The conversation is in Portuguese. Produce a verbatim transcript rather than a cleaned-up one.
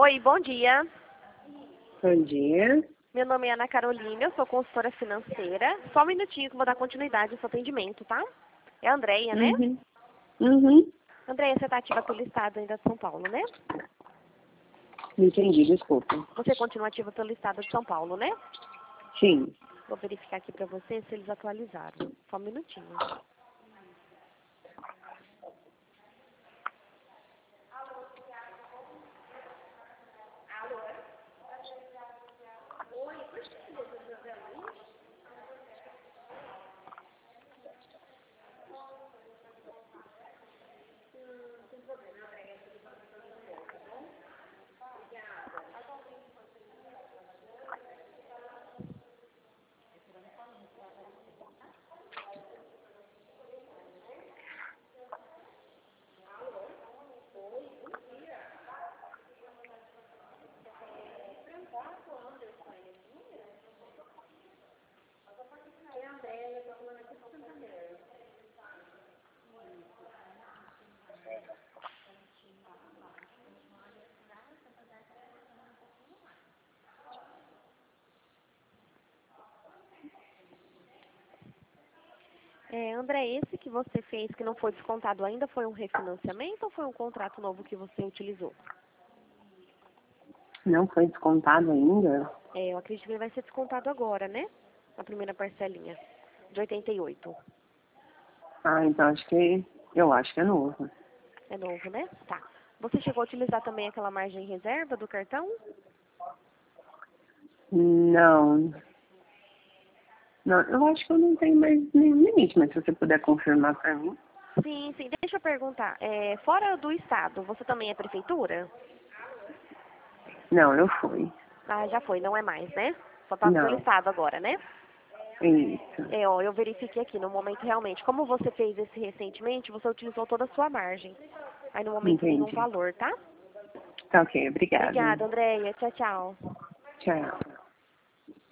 Oi, bom dia. Bom dia. Meu nome é Ana Carolina, eu sou consultora financeira. Só um minutinho que eu vou dar continuidade ao seu atendimento, tá? É a Andréia, né? Uhum. Uhum. Andréia, você está ativa pelo estado ainda de São Paulo, né? Entendi, desculpa. Você continua ativa pelo estado de São Paulo, né? Sim. Vou verificar aqui para você se eles atualizaram. Só um minutinho. É, André, esse que você fez que não foi descontado ainda foi um refinanciamento ou foi um contrato novo que você utilizou? Não foi descontado ainda? É, eu acredito que ele vai ser descontado agora, né? Na primeira parcelinha, de oitenta e oito. Ah, então acho que... Eu acho que é novo. É novo, né? Tá. Você chegou a utilizar também aquela margem reserva do cartão? Não. Não, eu acho que eu não tenho mais nenhum limite, mas se você puder confirmar pra mim. Sim, sim. Deixa eu perguntar. É, fora do estado, você também é prefeitura? Não, eu fui. Ah, já foi, não é mais, né? Só tá pelo Não. estado agora, né? Isso. É, ó, eu verifiquei aqui no momento realmente. Como você fez esse recentemente, você utilizou toda a sua margem. Aí no momento nenhum Entendi. valor, tá? Tá ok, obrigada. Obrigada, Andréia. Tchau, tchau. Tchau.